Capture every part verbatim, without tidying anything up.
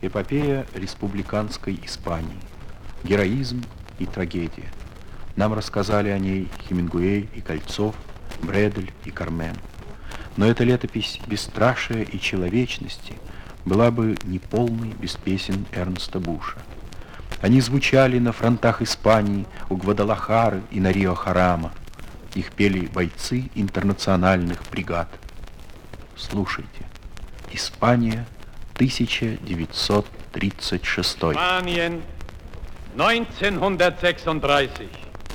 Эпопея республиканской Испании. Героизм и трагедия. Нам рассказали о ней Хемингуэй и Кольцов, Бредель и Кармен. Но эта летопись бесстрашия и человечности была бы неполной без песен Эрнста Буша. Они звучали на фронтах Испании, у Гвадалахары и на Рио-Харама. Их пели бойцы интернациональных бригад. Слушайте. Испания, тысяча девятьсот тридцать шестой. Spanien, neunzehnhundertsechsunddreißig.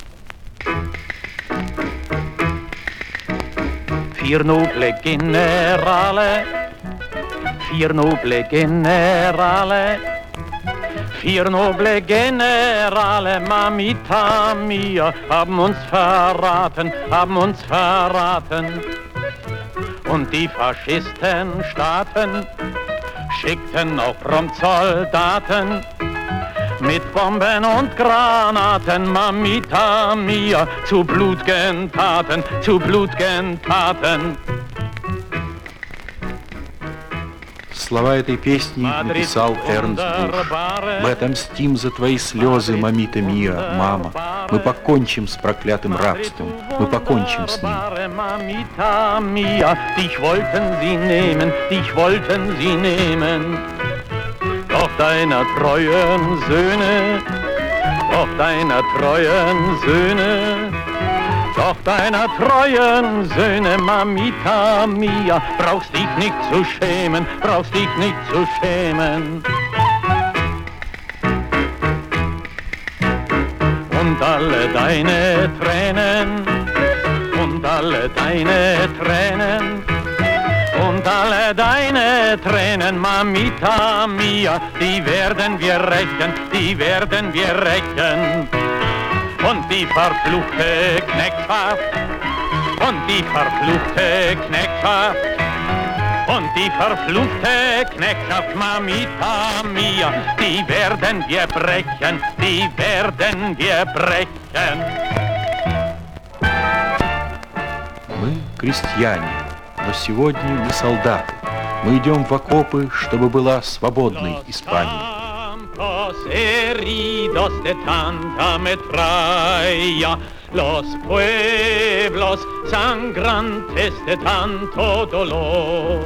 Vier noble Generale, vier noble Generale, vier noble Generale, Mamita mia, haben uns verraten, haben uns verraten. Und die Faschistenstaaten schickten auch prompt Soldaten mit Bomben und Granaten, Mamita mia, zu blut'gen Taten, zu blut'gen Taten. Слова этой песни написал Эрнст Буш. Мы отомстим за твои слезы, мамита мия, мама. Мы покончим с проклятым рабством. Мы покончим с ним. Mamita mia, dich wollten sie nehmen, dich wollten sie nehmen. Doch deiner treuen Söhne, doch deiner treuen Söhne, doch deiner treuen Söhne, Mamita mia, brauchst dich nicht zu schämen, brauchst dich nicht zu schämen. Und alle deine Tränen, und alle deine Tränen, und alle deine Tränen, Mamita mia, die werden wir rächen, die werden wir rächen. Und die verfluchte Knechtschaft, und die verfluchte Knechtschaft, und die verfluchte Knechtschaft, Mamita mia, die werden wir brechen, die werden wir brechen. Мы крестьяне, но сегодня не солдаты. Мы идем в окопы, чтобы была свободной Испания. Los heridos de tanta metralla, los pueblos sangrantes de tanto dolor,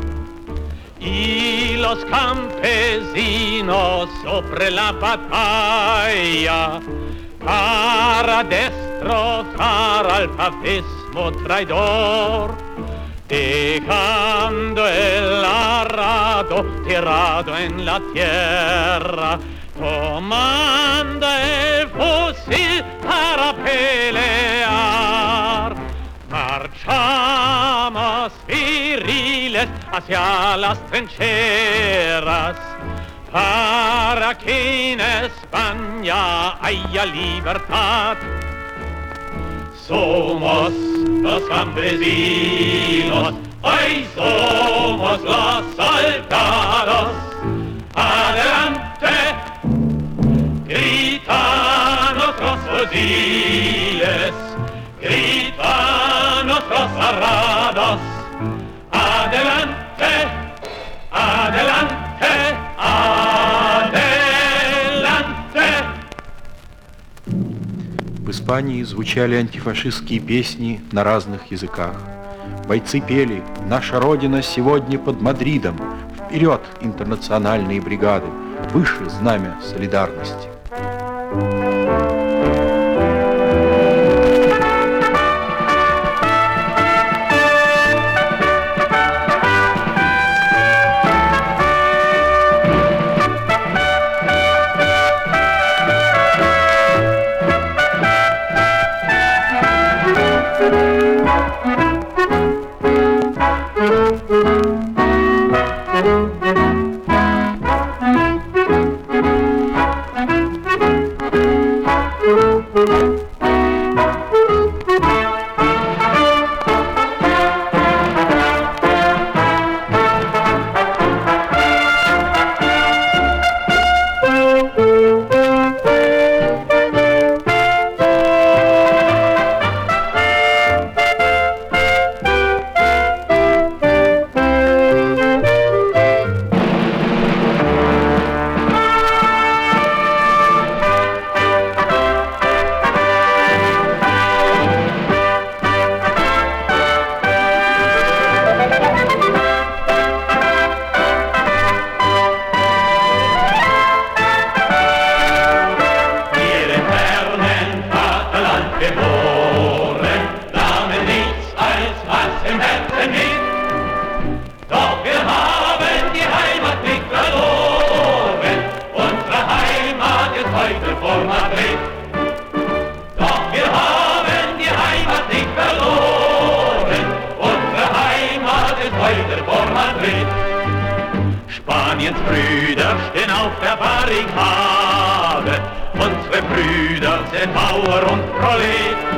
y los campesinos sobre la batalla para destrozar al fascismo traidor, dejando el arado tirado en la tierra, tomando el fusil para pelear. Marchamos viriles hacia las trincheras, para que en España haya libertad. Somos los campesinos, hoy somos los soldados. Adelante, gritan nuestros fusiles, gritan nuestros arados. Adelante, adelante, adelante. В Испании звучали антифашистские песни на разных языках. Бойцы пели «Наша Родина сегодня под Мадридом! Вперед, интернациональные бригады! Выше знамя солидарности!» Spaniens Brüder stehen auf der Barrikade. Unsere Brüder sind Bauer und Prolet.